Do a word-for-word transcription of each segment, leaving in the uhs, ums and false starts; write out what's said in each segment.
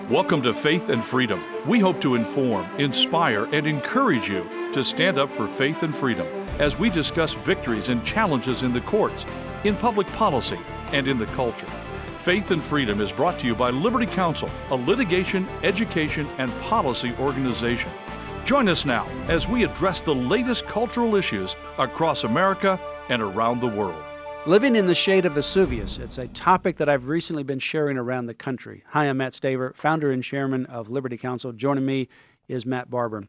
Welcome to Faith and Freedom. We hope to inform, inspire, and encourage you to stand up for faith and freedom as we discuss victories and challenges in the courts, in public policy, and in the culture. Faith and Freedom is brought to you by Liberty Counsel, a litigation, education, and policy organization. Join us now as we address the latest cultural issues across America and around the world. Living in the shade of Vesuvius. It's a topic that I've recently been sharing around the country. Hi, I'm Matt Staver, founder and chairman of Liberty Counsel. Joining me is Matt Barber.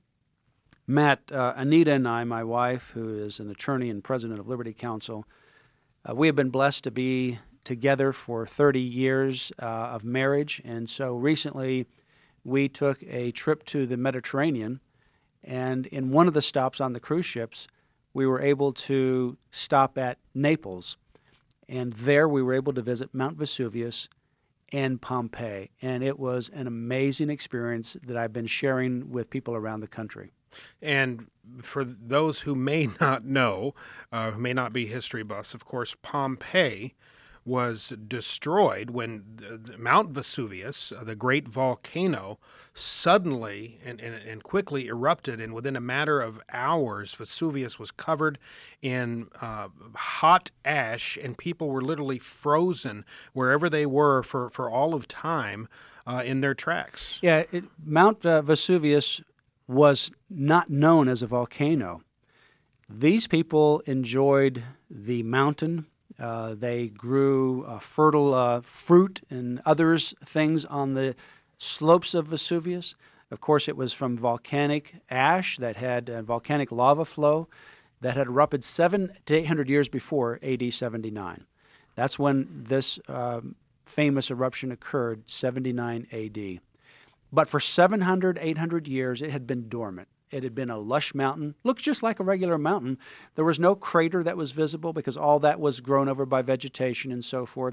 Matt, uh, Anita and I, my wife, who is an attorney and president of Liberty Counsel, uh, we have been blessed to be together for thirty years uh, of marriage. And so recently we took a trip to the Mediterranean, and in one of the stops on the cruise ships, we were able to stop at Naples, and there we were able to visit Mount Vesuvius and Pompeii, and it was an amazing experience that I've been sharing with people around the country. And for those who may not know, uh, who may not be history buffs, of course, Pompeii was destroyed when the, the Mount Vesuvius, uh, the great volcano, suddenly and, and, and quickly erupted, and within a matter of hours, Vesuvius was covered in uh, hot ash, and people were literally frozen wherever they were for, for all of time uh, in their tracks. Yeah, it, Mount uh, Vesuvius was not known as a volcano. These people enjoyed the mountain. Uh, they grew uh, fertile uh, fruit and others things on the slopes of Vesuvius. Of course, it was from volcanic ash that had uh, volcanic lava flow that had erupted seven to eight hundred years before A D seventy-nine. That's when this um, famous eruption occurred, seventy-nine A D. But for seven hundred, eight hundred years, it had been dormant. It had been a lush mountain, looked just like a regular mountain. There was no crater that was visible because all that was grown over by vegetation and so forth.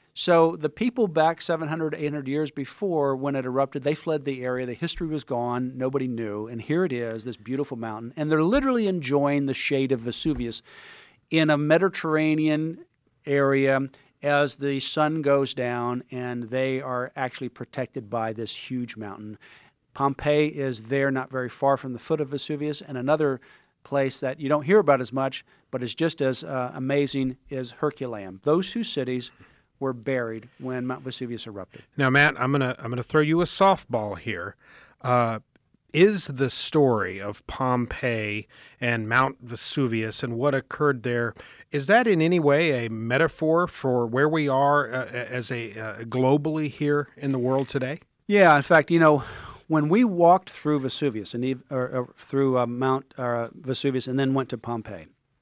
So the people back seven hundred, eight hundred years before, when it erupted, they fled the area. The history was gone. Nobody knew. And here it is, this beautiful mountain. And they're literally enjoying the shade of Vesuvius in a Mediterranean area as the sun goes down, and they are actually protected by this huge mountain. Pompeii is there, not very far from the foot of Vesuvius, and another place that you don't hear about as much, but is just as uh, amazing, is Herculaneum. Those two cities were buried when Mount Vesuvius erupted. Now, Matt, I'm gonna I'm gonna throw you a softball here. Uh, is the story of Pompeii and Mount Vesuvius and what occurred there, is that in any way a metaphor for where we are uh, as a uh, globally here in the world today? Yeah, in fact, you know, when we walked through Vesuvius and or, or through uh, Mount uh, Vesuvius and then went to Pompeii,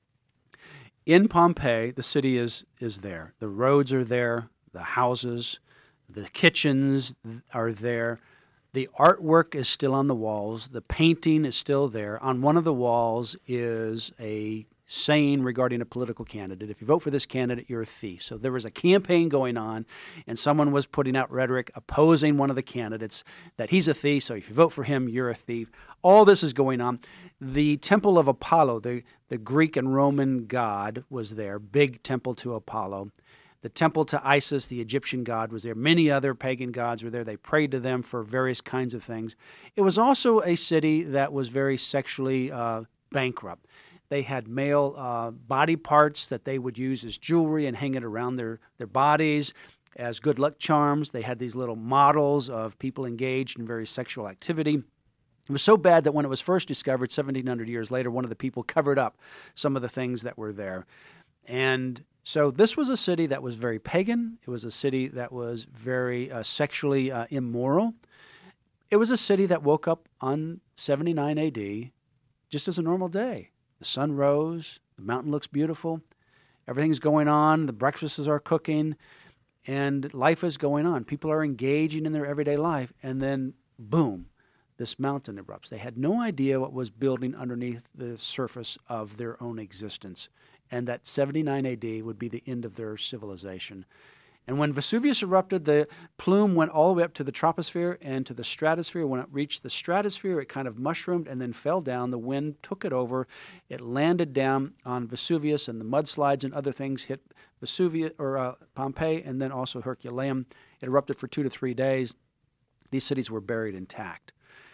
in Pompeii the city is is there. The roads are there, the houses, the kitchens are there. The artwork is still on the walls. The painting is still there. On one of the walls is a saying regarding a political candidate. If you vote for this candidate, you're a thief. So there was a campaign going on, and someone was putting out rhetoric opposing one of the candidates that he's a thief, so if you vote for him, you're a thief. All this is going on. The temple of Apollo, the, the Greek and Roman god, was there, big temple to Apollo. The temple to Isis, the Egyptian god, was there. Many other pagan gods were there. They prayed to them for various kinds of things. It was also a city that was very sexually uh, bankrupt. They had male uh, body parts that they would use as jewelry and hang it around their, their bodies as good luck charms. They had these little models of people engaged in various sexual activity. It was so bad that when it was first discovered seventeen hundred years later, one of the people covered up some of the things that were there. And so this was a city that was very pagan. It was a city that was very uh, sexually uh, immoral. It was a city that woke up on seventy-nine A D just as a normal day. The sun rose, the mountain looks beautiful, everything's going on, the breakfasts are cooking, and life is going on. People are engaging in their everyday life, and then, boom, this mountain erupts. They had no idea what was building underneath the surface of their own existence, and that seventy-nine A D would be the end of their civilization. And when Vesuvius erupted, the plume went all the way up to the troposphere and to the stratosphere. When it reached the stratosphere, it kind of mushroomed and then fell down. The wind took it over. It landed down on Vesuvius, and the mudslides and other things hit Vesuvius or uh, Pompeii, and then also Herculaneum. It erupted for two to three days. These cities were buried intact.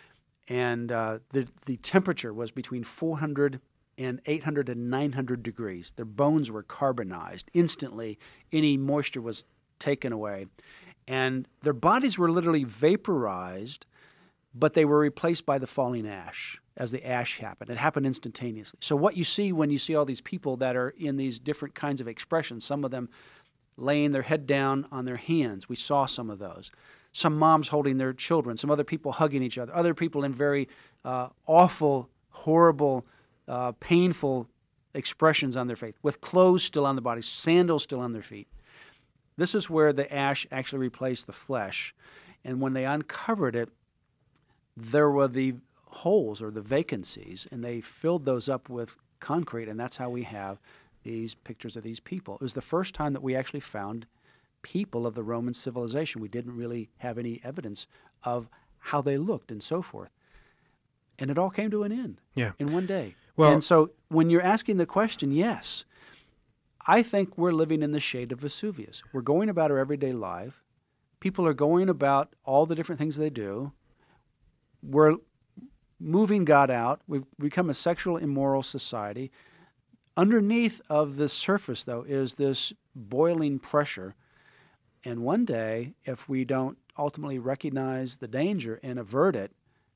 And uh, the, the temperature was between four hundred and eight hundred and nine hundred degrees. Their bones were carbonized. Instantly, any moisture was taken away. And their bodies were literally vaporized, but they were replaced by the falling ash as the ash happened. It happened instantaneously. So what you see when you see all these people that are in these different kinds of expressions, some of them laying their head down on their hands, we saw some of those. Some moms holding their children, some other people hugging each other, other people in very uh, awful, horrible, uh, painful expressions on their face, with clothes still on the body, sandals still on their feet. This is where the ash actually replaced the flesh. And when they uncovered it, there were the holes or the vacancies, and they filled those up with concrete, and that's how we have these pictures of these people. It was the first time that we actually found people of the Roman civilization. We didn't really have any evidence of how they looked and so forth. And it all came to an end yeah. in one day. Well, and so when you're asking the question, yes, I think we're living in the shade of Vesuvius. We're going about our everyday life. People are going about all the different things they do. We're moving God out. We've become a sexual immoral society. Underneath of the surface, though, is this boiling pressure. And one day, if we don't ultimately recognize the danger and avert it,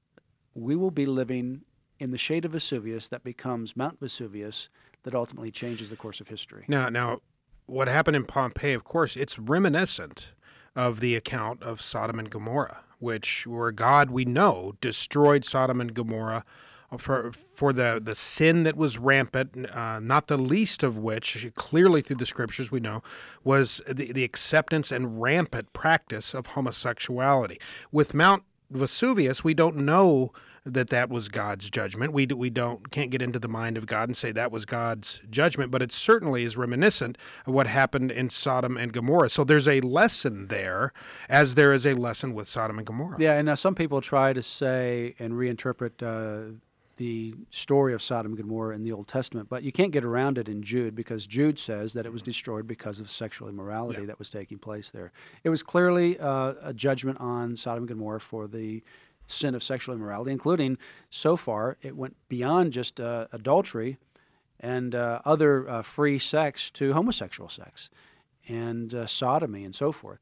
we will be living in the shade of Vesuvius that becomes Mount Vesuvius that ultimately changes the course of history. Now, now, what happened in Pompeii, of course, it's reminiscent of the account of Sodom and Gomorrah, which where God, we know, destroyed Sodom and Gomorrah for for the, the sin that was rampant, uh, not the least of which, clearly through the scriptures we know, was the, the acceptance and rampant practice of homosexuality. With Mount Vesuvius, we don't know that that was God's judgment. We we don't can't get into the mind of God and say that was God's judgment, but it certainly is reminiscent of what happened in Sodom and Gomorrah. So there's a lesson there, as there is a lesson with Sodom and Gomorrah. Yeah, and now some people try to say and reinterpret uh, the story of Sodom and Gomorrah in the Old Testament, but you can't get around it in Jude, because Jude says that it was destroyed because of sexual immorality yeah. that was taking place there. It was clearly uh, a judgment on Sodom and Gomorrah for the sin of sexual immorality, including, so far, it went beyond just uh, adultery and uh, other uh, free sex to homosexual sex and uh, sodomy and so forth.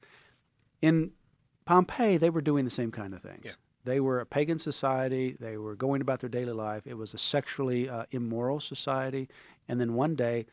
In Pompeii, they were doing the same kind of things. Yeah. They were a pagan society. They were going about their daily life. It was a sexually uh, immoral society. And then one day,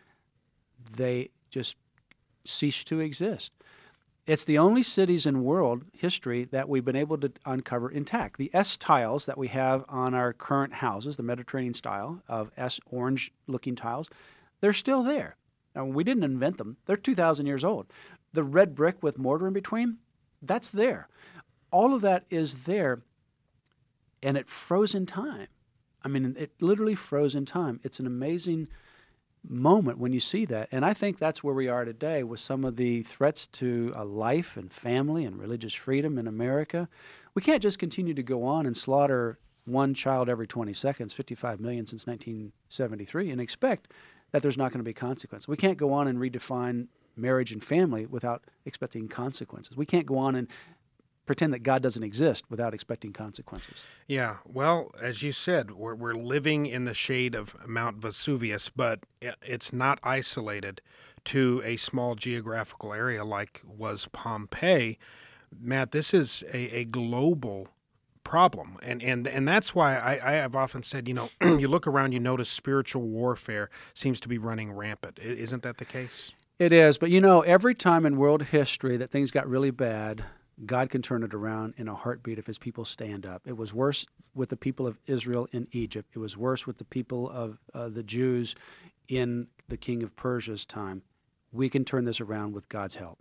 they just ceased to exist. It's the only cities in world history that we've been able to uncover intact. The S tiles that we have on our current houses, the Mediterranean style of S orange-looking tiles, they're still there. Now, we didn't invent them. They're two thousand years old. The red brick with mortar in between, that's there. All of that is there, and it froze in time. I mean, it literally froze in time. It's an amazing moment when you see that. And I think that's where we are today with some of the threats to uh, life and family and religious freedom in America. We can't just continue to go on and slaughter one child every twenty seconds, fifty-five million since nineteen seventy-three, and expect that there's not going to be consequences. We can't go on and redefine marriage and family without expecting consequences. We can't go on and pretend that God doesn't exist without expecting consequences. Yeah, well, as you said, we're we're living in the shade of Mount Vesuvius, but it's not isolated to a small geographical area like was Pompeii. Matt, this is a, a global problem, and and and that's why I, I have often said, you know, you look around, you notice spiritual warfare seems to be running rampant. Isn't that the case? It is, but you know, every time in world history that things got really bad, God can turn it around in a heartbeat if his people stand up. It was worse with the people of Israel in Egypt. It was worse with the people of uh, the Jews in the king of Persia's time. We can turn this around with God's help.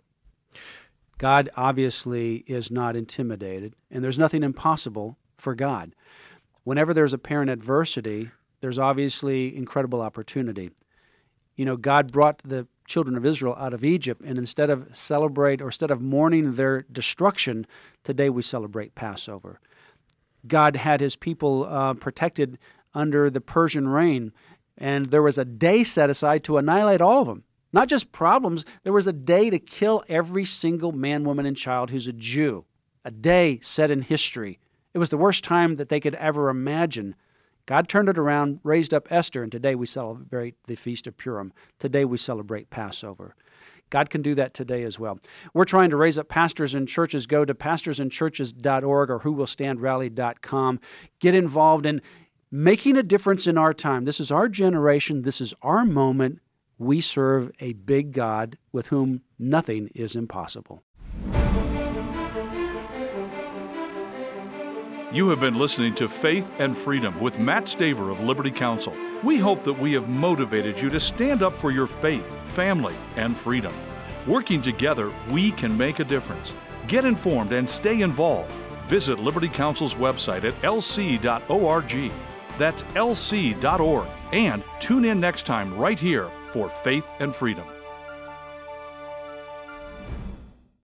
God obviously is not intimidated, and there's nothing impossible for God. Whenever there's apparent adversity, there's obviously incredible opportunity. You know, God brought the children of Israel out of Egypt, and instead of celebrate or instead of mourning their destruction, today we celebrate Passover. God had his people uh, protected under the Persian reign, and there was a day set aside to annihilate all of them. Not just problems, there was a day to kill every single man, woman, and child who's a Jew. a day set in history. It was the worst time that they could ever imagine. God turned it around, raised up Esther, and today we celebrate the Feast of Purim. Today we celebrate Passover. God can do that today as well. We're trying to raise up pastors in churches. Go to pastors in churches dot org or who will stand rally dot com. Get involved in making a difference in our time. This is our generation. This is our moment. We serve a big God with whom nothing is impossible. You have been listening to Faith and Freedom with Matt Staver of Liberty Counsel. We hope that we have motivated you to stand up for your faith, family, and freedom. Working together, we can make a difference. Get informed and stay involved. Visit Liberty Counsel's website at l c dot org. That's l c dot org. And tune in next time right here for Faith and Freedom.